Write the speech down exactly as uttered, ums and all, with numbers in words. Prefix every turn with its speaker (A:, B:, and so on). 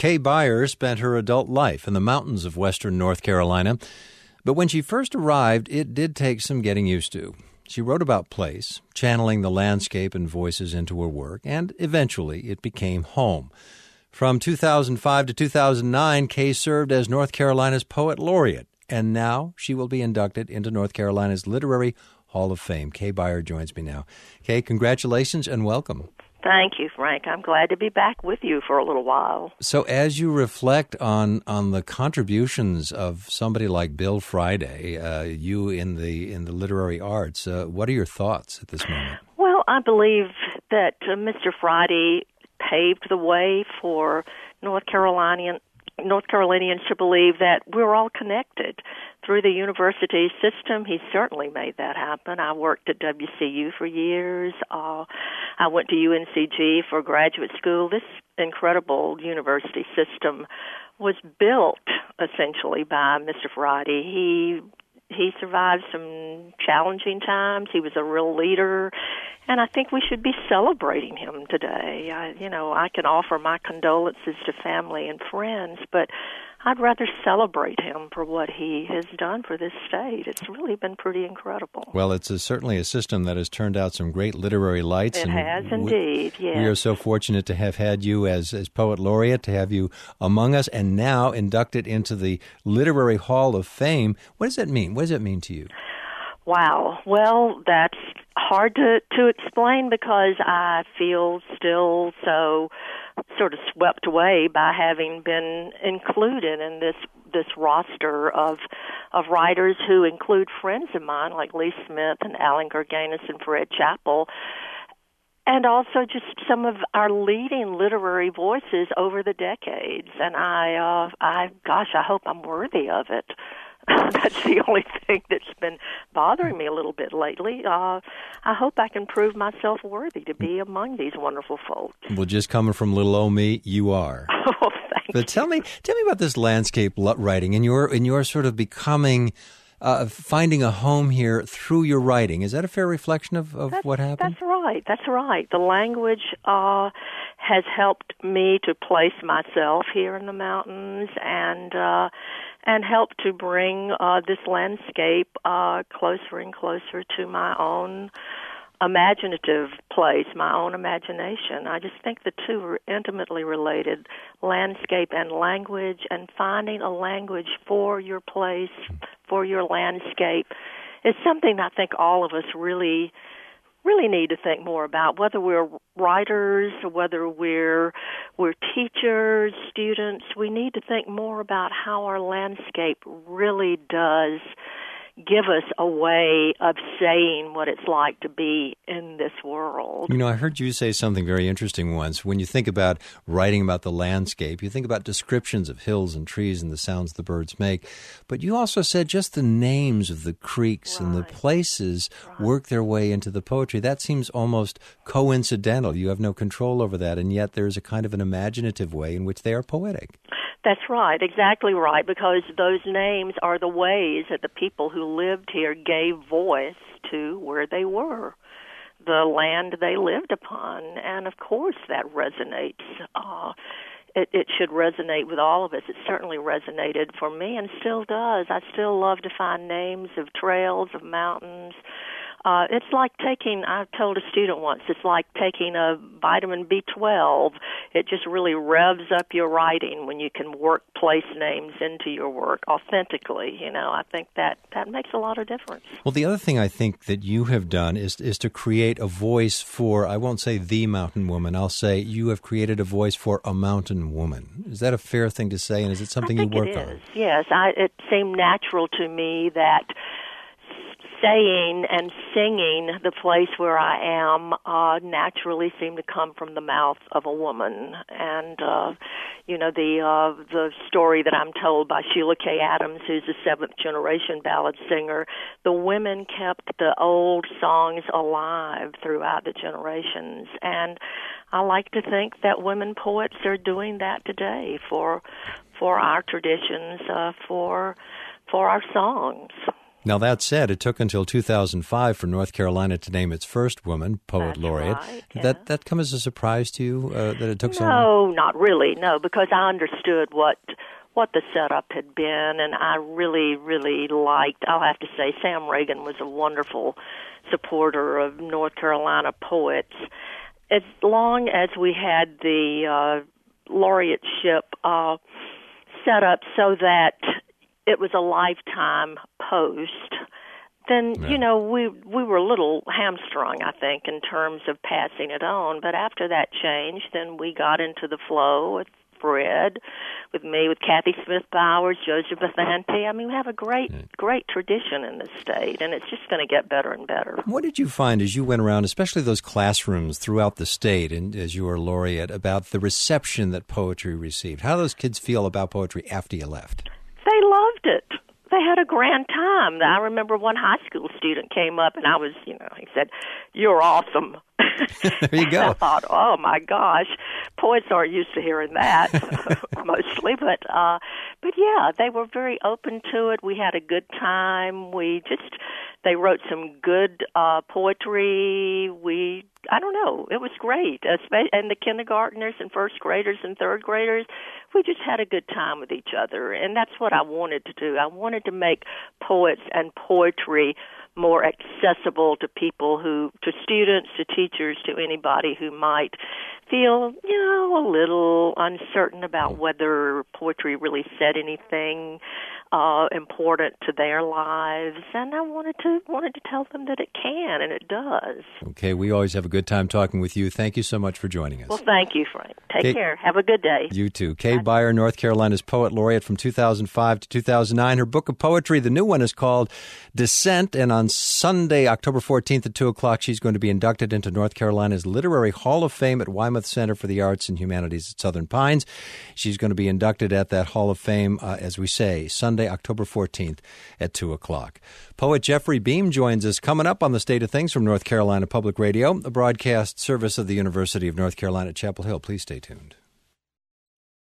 A: Kay Beyer spent her adult life in the mountains of western North Carolina, but when she first arrived, it did take some getting used to. She wrote about place, channeling the landscape and voices into her work, and eventually it became home. From two thousand five to two thousand nine, Kay served as North Carolina's Poet Laureate, and now she will be inducted into North Carolina's Literary Hall of Fame. Kay Beyer joins me now. Kay, congratulations and welcome.
B: Thank you, Frank. I'm glad to be back with you for a little while.
A: So as you reflect on, on the contributions of somebody like Bill Friday, uh, you in the in the literary arts, uh, what are your thoughts at this moment?
B: Well, I believe that uh, Mister Friday paved the way for North Carolinian North Carolinians to believe that we're all connected. Through the university system, he certainly made that happen. I worked at W C U for years. Uh, I went to U N C G for graduate school. This incredible university system was built essentially by Mister Friday. He he survived some challenging times. He was a real leader, and I think we should be celebrating him today. I, you know, I can offer my condolences to family and friends, but I'd rather celebrate him for what he has done for this state. It's really been pretty incredible.
A: Well, it's a, certainly a system that has turned out some great literary lights.
B: It
A: and
B: has indeed,
A: we,
B: yes.
A: We are so fortunate to have had you as, as Poet Laureate, to have you among us, and now inducted into the Literary Hall of Fame. What does that mean? What does that mean to you?
B: Wow. Well, that's hard to, to explain because I feel still so sort of swept away by having been included in this this roster of of writers who include friends of mine like Lee Smith and Alan Gurganus and Fred Chappell, and also just some of our leading literary voices over the decades. And I, uh, I, gosh, I hope I'm worthy of it. That's the only thing that's been bothering me a little bit lately. Uh, I hope I can prove myself worthy to be among these wonderful folks.
A: Well, just coming from little old me, you are.
B: Oh, thank
A: but
B: you.
A: tell me, tell me about this landscape writing and your and your sort of becoming, uh, finding a home here through your writing. Is that a fair reflection of, of what happened?
B: That's right. That's right. The language uh, has helped me to place myself here in the mountains and. Uh, and help to bring uh, this landscape uh, closer and closer to my own imaginative place, my own imagination. I just think the two are intimately related, landscape and language, and finding a language for your place, for your landscape, is something I think all of us really really need to think more about, whether we're writers, whether we're we're teachers, students. We need to think more about how our landscape really does give us a way of saying what it's like to be in this world.
A: You know, I heard you say something very interesting once. When you think about writing about the landscape, you think about descriptions of hills and trees and the sounds the birds make. But you also said just the names of the creeks
B: right.
A: and the places
B: right.
A: work their way into the poetry. That seems almost coincidental. You have no control over that, and yet there's a kind of an imaginative way in which they are poetic.
B: That's right, exactly right, because those names are the ways that the people who lived here gave voice to where they were, the land they lived upon, and of course that resonates. Uh, it, it should resonate with all of us. It certainly resonated for me and still does. I still love to find names of trails, of mountains. Uh, it's like taking, I told a student once, it's like taking a vitamin B twelve. It just really revs up your writing when you can work place names into your work authentically. You know, I think that, that makes a lot of difference.
A: Well, the other thing I think that you have done is is to create a voice for, I won't say the mountain woman, I'll say you have created a voice for a mountain woman. Is that a fair thing to say, and is it something
B: I think
A: you work
B: it is.
A: on?
B: Yes, I, it seemed natural to me that saying and singing the place where I am uh, naturally seemed to come from the mouth of a woman. And, uh, you know, the uh, the story that I'm told by Sheila K. Adams, who's a seventh-generation ballad singer, the women kept the old songs alive throughout the generations. And I like to think that women poets are doing that today for for our traditions, uh, for for our songs.
A: Now, that said, it took until two thousand five for North Carolina to name its first woman poet
B: That's
A: laureate.
B: right,
A: Did
B: yeah.
A: that that come as a surprise to you uh, that it took so long?
B: No, not really, no, because I understood what what the setup had been, and I really, really liked, I'll have to say, Sam Reagan was a wonderful supporter of North Carolina poets. As long as we had the uh, laureateship uh, set up so that it was a lifetime post, then,
A: yeah.
B: you know, we we were a little hamstrung, I think, in terms of passing it on. But after that change, then we got into the flow with Fred, with me, with Kathy Smith Bowers, Joseph Bethanti. I mean, we have a great, yeah. great tradition in this state, and it's just going to get better and better.
A: What did you find as you went around, especially those classrooms throughout the state, and as you were laureate, about the reception that poetry received? How do those kids feel about poetry after you left?
B: They loved it. They had a grand time. I remember one high school student came up, and I was, you know, he said, "You're awesome."
A: There you go.
B: I thought, oh my gosh, poets aren't used to hearing that mostly, but uh, but yeah, they were very open to it. We had a good time. We just they wrote some good uh, poetry. We I don't know, it was great. And the kindergartners and first graders and third graders, we just had a good time with each other, and that's what I wanted to do. I wanted to make poets and poetry more accessible to people who, to students, to teachers, to anybody who might feel, you know, a little uncertain about whether poetry really said anything uh, important to their lives. And I wanted to wanted to tell them that it can, and it does.
A: Okay, we always have a good time talking with you. Thank you so much for joining us.
B: Well, thank you, Frank. Take
A: Kay,
B: care. Have a good day.
A: You too. Kay Beyer, North Carolina's Poet Laureate from two thousand five to two thousand nine. Her book of poetry, the new one, is called Descent, and on Sunday, October fourteenth at two o'clock, she's going to be inducted into North Carolina's Literary Hall of Fame at Wymoth Center for the Arts and Humanities at Southern Pines. She's going to be inducted at that Hall of Fame, uh, as we say, Sunday, October fourteenth at two o'clock. Poet Jeffrey Beam joins us coming up on The State of Things from North Carolina Public Radio, a broadcast service of the University of North Carolina at Chapel Hill. Please stay tuned.